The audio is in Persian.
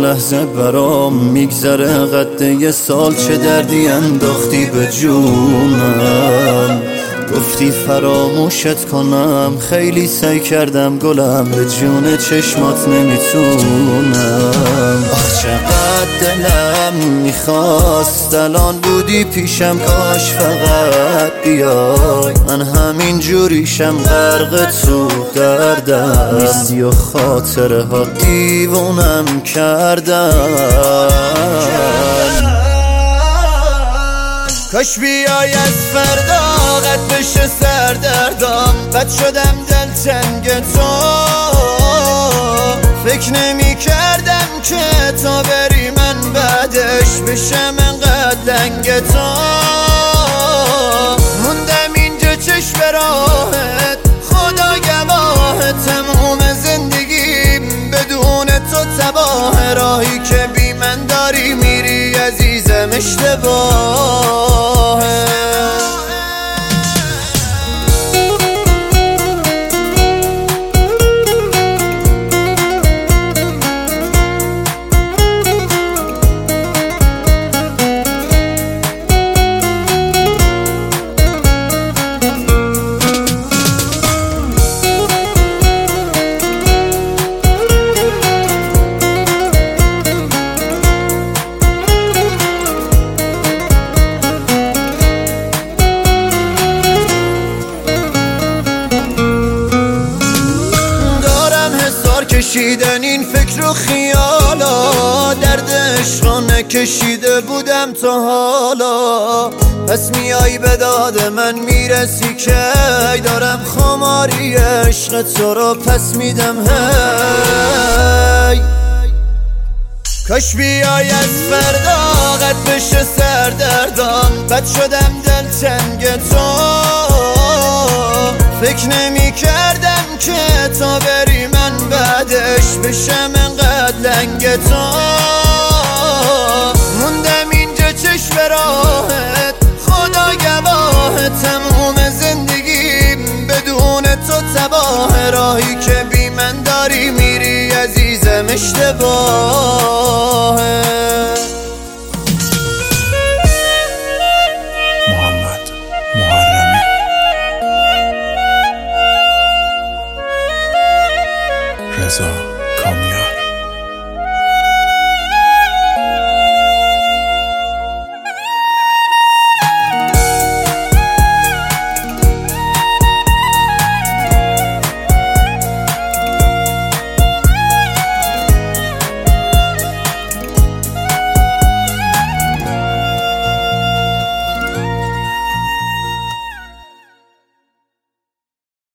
لحظه برام میگذره قد یه سال، چه دردی انداختی به جونم. گفتی فراموشت کنم، خیلی سعی کردم گلم، به جون چشمات نمیتونم. آخ چقدر دلم میخواست الان بودی پیشم، کاش فقط بیای. من همین جوریشم غرق تو دردم، نیستی و خاطره ها دیوونم کردن. کاش بیای از فردا قد بشه سردردم، بد شدم دلتنگ تو. فکر نمی کردم که تا بری من بعدش بشم انقدر لنگ تو. موندم اینجا چشم راهت، خدا گواه تموم زندگیم بدون تو تباه. راهی که بی من داری میری عزیزم اشتباهه. کشیدن این فکر و خیالا، درد عشقا نکشیده بودم تا حالا. پس میای به داد من میرسی که دارم خماری عشق تو رو پس میدم. هی کاش بیای از فردا قد بشه سردردم، بد شدم دلتنگ تو. فکر نمی کردم که تا بری من بعدش بشم انقدر لنگ تو.